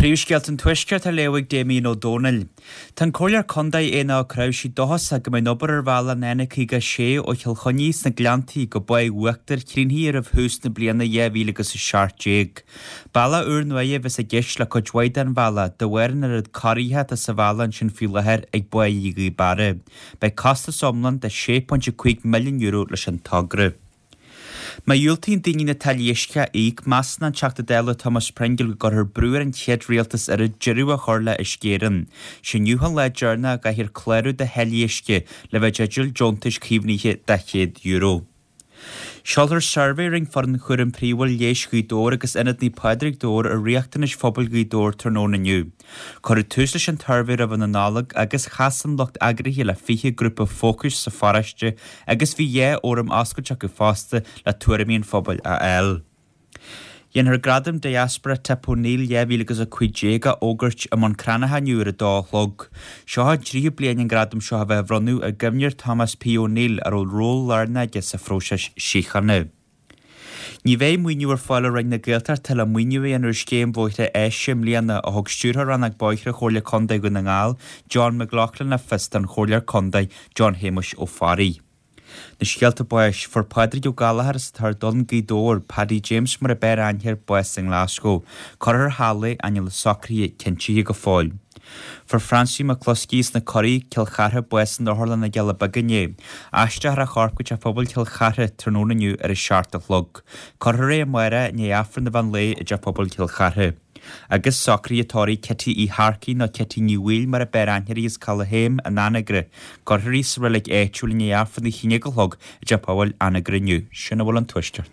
Príomhsceilt an tuisceart a léigh Damien O'Donnell. Tan cóilear condaí éana craibhsí dohas a go mbeidh nobar ar bhalla nena chuige sé ó cheolchoníos na gleantaí go buid uachtar crinhí ar a bhús na bliana 2017. Balla úr nuaithe bheits a gceist le coidhhaid an bhalla do bhhairn ar ad caríthe a sa bhalla sin fiúlathir ag buid ígaí bara. Bei costa somlan de 6.5 milliún euro leis an tagra. Mae ywltyn dyn ni'n y taliesca eich masna chacta dela Thomas Pringle got her brewer and ched realtas ar y jiru a chorla ysgerin. Sy'n yw hon ledgerna ga hir cleru de heliesca le fe jadjul jontish cifniche €10. Sioltar survey ring for an chwyrn príwal leish gydor agus enad ni padrig dor a reactanish phobl gydor turnon aniu. Cor y tŵslish an tarfir of an analog agus chasan locht agrihi le fiche grŵp of focus sa farashte agus fi oram asgochak y faste la tuaramian phobl a el. Yen her gradam diaspora taponil agus a cuidjega ogurt amon cranaha niúr a dálog. Seo ha drí blian an gradam seo ha bheith a gymnir Thomas P. O'Neill ar ol ról larna ges a frósas síchanne. Ní bheith muinniúar fáile ring na gaeltar tal a muinniú an céim bóithre éisim líana a thug stúrthar an ag bóithre chóirle condaig go na ngáil John McLaughlin a fist an chóirlear condaig John Hamish ó Fari. Na scialta buis for Padre o Galahar sa tar don gydor Paddy James mar a ber anhir buis in Glasgow, corr hale anil socri cinchi go fáil. For Francie McCluskey's na curry kilcharha buis in the Horland na gala baganye, ashta har a charp which a pobl kilcharha turnona new ar a shart of lug. Corre a moira ni afrin the van lay a pobl kilcharha. Agus socri atori Kitty I Harky na Kitty New Wheel mar a ber anhir is Callaham a nanagre. Corri srilig eachul ni afrin the hinigolog a pobl anagre new. Shana wol an twister.